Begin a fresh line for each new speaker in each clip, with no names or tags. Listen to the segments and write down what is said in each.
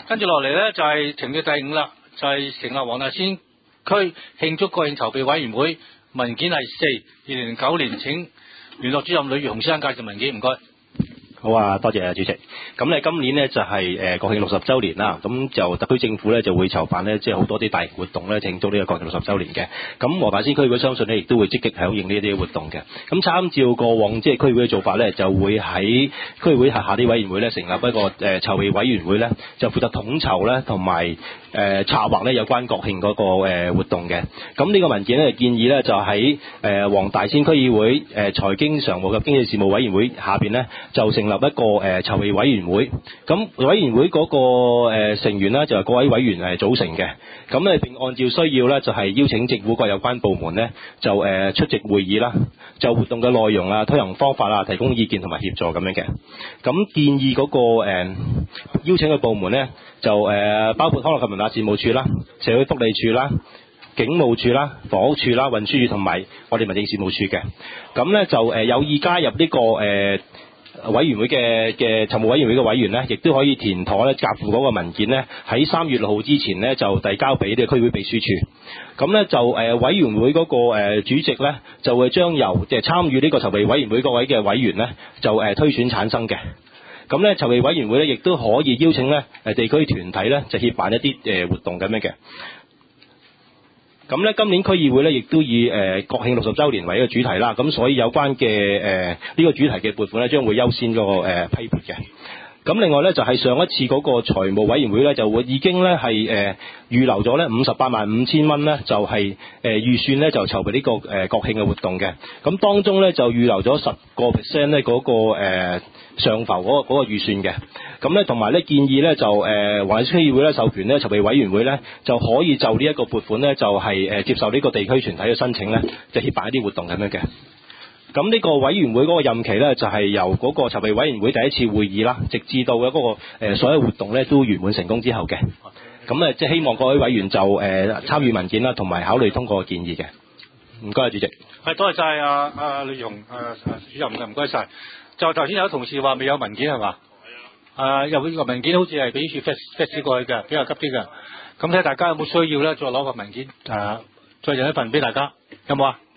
跟住落嚟咧就係程序第5啦，就係成立黃大仙區慶祝國慶籌備委員會，文件係4，2009年請聯絡主任呂月雄先生介紹文件，唔該。
好啊，多謝主席。咁咧今年咧就係國慶60週年啦，咁就特區政府咧就會籌辦咧即係好多啲大型活動咧慶祝呢個國慶60週年嘅。咁黃大仙區議會相信咧亦都會積極響應呢啲活動嘅。咁參照過往即係區議會嘅做法咧，就會喺區議會轄下啲委員會咧成立一個籌備委員會咧，就負責統籌咧同埋策劃咧有關國慶嗰個活動嘅。咁呢個文件咧建議咧就喺黃大仙區議會財經常務及經濟事務委員會下邊咧就成立一個籌備委員會。咁委員會嗰個成員呢，就係各位委員組成嘅。咁咧並按照需要咧就係邀請政府各有關部門咧就出席會議啦，就活動嘅內容啊、推行方法啊提供意見同埋協助咁樣嘅。咁建議嗰個邀請嘅部門咧就包括康樂及文化事務處啦、社會福利處啦、警務處啦、房屋處啦、運輸處同埋我哋民政事務處嘅。咁咧就有意加入呢個委員會嘅籌務委員會嘅委員咧，亦都可以填妥咧夾附嗰個文件咧，喺3月6號之前咧就遞交俾呢個區會秘書處。咁咧就委員會嗰個主席咧，就會將由即係參與呢個籌備委員會各位嘅委員咧，就推選產生嘅。咁咧籌備委員會咧，亦都可以邀請咧地區團體咧，就協辦一啲活動咁樣嘅。咁咧今年區議會咧，亦都以國慶60週年為一個主題啦，咁所以有關嘅呢個主題嘅撥款咧，將會優先嗰個批撥嘅。咁另外咧就係上一次嗰個財務委員會咧，就會已經咧係預留咗咧585000蚊咧，就係預算咧就籌備呢個國慶嘅活動嘅。咁當中咧就預留咗10% 咧嗰個上浮嗰個預算嘅。咁咧同埋咧建議咧就黃大仙區議會咧授權咧籌備委員會咧就可以就呢一個撥款咧就係接受呢個地區團體嘅申請咧，就協辦一啲活動咁樣嘅。咁呢個委員會嗰個任期咧，就係由嗰個籌備委員會第一次會議啦，直至到嘅嗰個所有活動咧都圓滿成功之後嘅。咁即係希望各位委員就參與文件啦，同埋考慮通過建議嘅。唔該，主席。
係多謝晒呂雄主任嘅，唔該晒。就頭先有同事話未有文件係嘛？係啊。有呢個文件好似係俾處 fax 過去嘅，比較急啲嘅。咁睇下大家有冇需要咧，再攞個文件再印一份俾大家，有冇啊？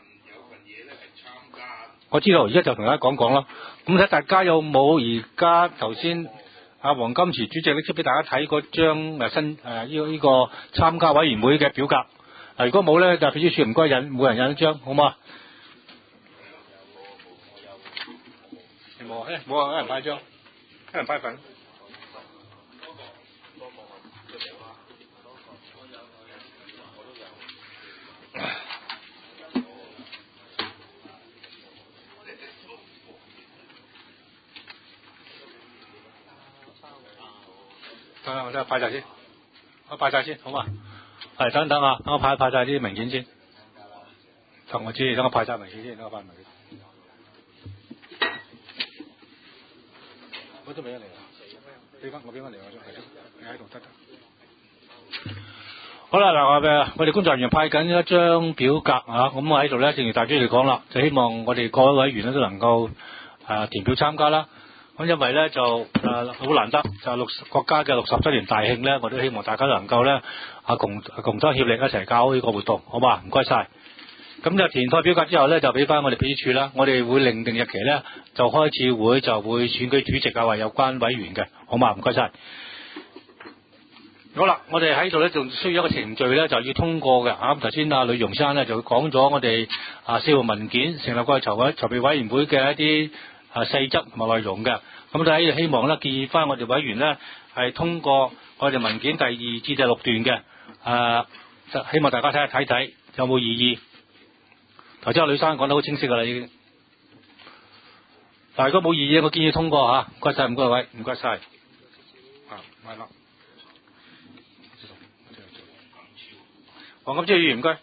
我知道，而家就同大家講講咯。咁睇大家有冇而家頭先黃金池主席拎出俾大家睇嗰張呢個參加委員會嘅表格。如果冇咧，就秘書處唔該印，每人印一張，好唔好啊？冇啊，冇啊，一人派張，一人派份。我真係派晒先，我派晒先，好嘛？係等等啊，等我派晒啲文件先。我知，等我派晒文件先，等我派文件。我都未一嚟啊！俾翻嚟，你喺度得。好啦，嗱我哋工作人員派緊一張表格啊，咁我喺度咧，正如大主席講啦，就希望我哋各位委員咧都能夠填表參加啦。咁因為咧就好難得，就國家嘅60週年大慶咧，我都希望大家能夠咧共同協力一齊搞呢個活動，好嘛？唔該晒。咁就填妥表格之後咧，就俾翻我哋秘書處啦，我哋會另定日期咧就開次會，就會選舉主席啊，或有關委員嘅，好嘛？唔該晒。好啦，我哋喺度咧仲需要一個程序咧，就要通過嘅。咁頭先呂雄生咧就講咗我哋4號文件成立個籌備委員會嘅一啲細則同埋內容嘅。咁就喺度希望咧建議翻我哋委員咧係通過我哋文件第2至第6段嘅。希望大家睇睇有冇異議。頭先呂生講得好清晰噶啦，已經。但係如果冇異議，我建議通過嚇。唔該晒，唔該位，唔該晒。係啦。黃金超議員唔該。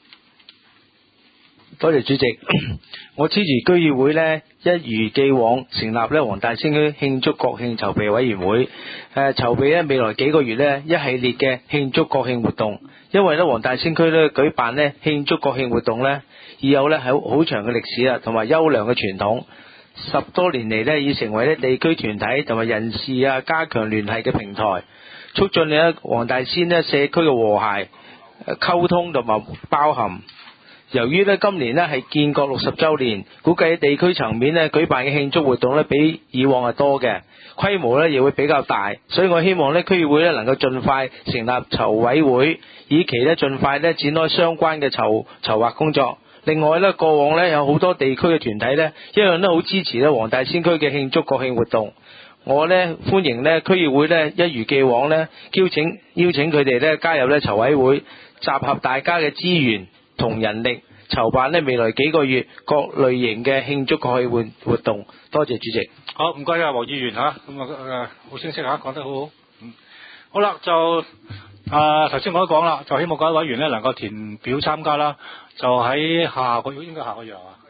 多謝主席。我支持區議會呢，一如既往成立呢黃大仙區慶祝國慶籌備委員會，籌備呢未來幾個月呢一系列嘅慶祝國慶活動。因為呢黃大仙區呢舉辦呢慶祝國慶活動呢，已有呢好長嘅歷史啦，同埋優良嘅傳統。 10多年嚟咧，已成為咧地區團體同埋人士啊加強聯繫嘅平台，促進咧黃大仙咧社區嘅和諧、溝通同埋包含。由於咧今年咧係建國60週年，估計喺地區層面咧舉辦嘅慶祝活動咧比以往係多嘅，規模咧亦會比較大，所以我希望咧區議會咧能夠盡快成立籌委會，以期咧盡快咧展開相關嘅籌劃工作。另外咧，過往咧有好多地區嘅團體咧一樣都好支持咧黃大仙區嘅慶祝國慶活動。我咧歡迎咧區議會咧一如既往咧邀請佢哋咧加入咧籌委會，集合大家嘅資源同人力，籌辦咧未來幾個月各類型嘅慶祝國慶活動。多謝主席。
好，唔該啊，黃議員嚇，咁好清晰嚇，講得好好。好啦，就頭先我都講啦，就希望各位委員咧能夠填表參加啦。就喺下個月，應該下個月啊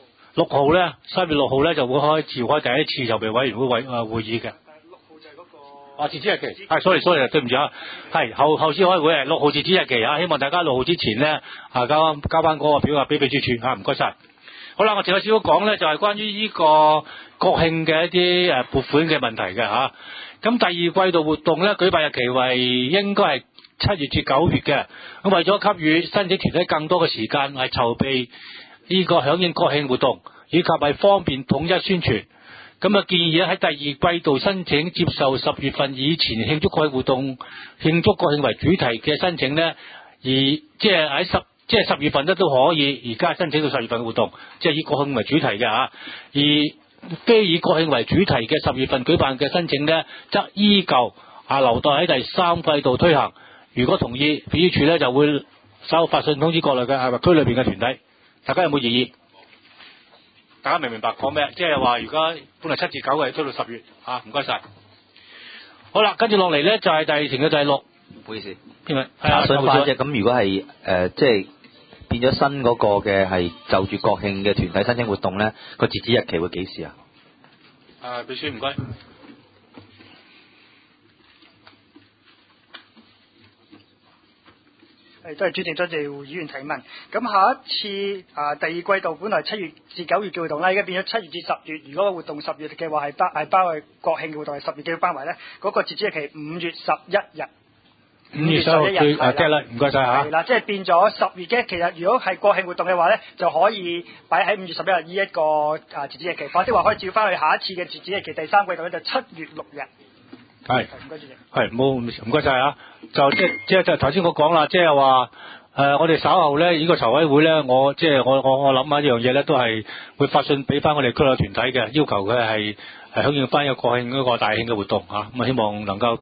，6號咧，3月6號咧就會召開第一次籌備委員會會議嘅。6號就係嗰個截止日期。係，sorry，對唔住啊，係後次開會係6號截止日期啊，希望大家6號之前咧交翻嗰個表俾秘書處嚇，唔該晒。好啦，我前有少少講咧，就係關於呢個國慶嘅一啲撥款嘅問題嘅嚇。咁第二季度活動咧舉辦日期為應該係7月至9月嘅，咁為咗給予申請團體更多嘅時間係籌備呢個響應國慶活動，以及係方便統一宣傳，咁建議喺第二季度申請接受10月份以前慶祝國慶活動、慶祝國慶為主題嘅申請呢，而即係喺10月份咧都可以，而家申請到10月份嘅活動，即係以國慶為主題嘅嚇，而非以國慶為主題嘅10月份舉辦嘅申請呢，則依舊留待喺第3季度推行。如果同意，秘書處咧就會稍後發信通知各類嘅區裏邊嘅團體。大家有冇異議？大家明唔明白講咩？即係話，如果本嚟7至9嘅，推到10月嚇，唔該晒。好啦，跟住落嚟咧就係第程嘅第6。
唔好意思，
邊位？
查詢翻啫。咁如果係即係變咗新嗰個嘅係就住國慶嘅團體申請活動咧，個截止日期會幾時啊？
秘書唔該。
都係主席，多謝議員提問。咁下一次第二季度本來7月至9月嘅活動啦，而家變咗7月至10月。如果個活動10月嘅話係包括國慶嘅活動係10月嘅包圍咧，嗰個截止日期5月11日。5月11日係啦，
唔該晒嚇。
係啦，即係變咗10月嘅。其實如果係國慶活動嘅話咧，就可以擺喺5月11日呢一個截止日期，或者話可以照翻去下一次嘅截止日期第3季度咧，就7月6日。
係，
唔該主席。
係冇唔該晒啊！就即係頭先我講啦，即係話我哋稍後咧呢個籌委會咧，我諗下一樣嘢咧，都係會發信俾翻我哋區內團體嘅，要求佢係響應翻個國慶嗰個大慶嘅活動嚇，咁希望能夠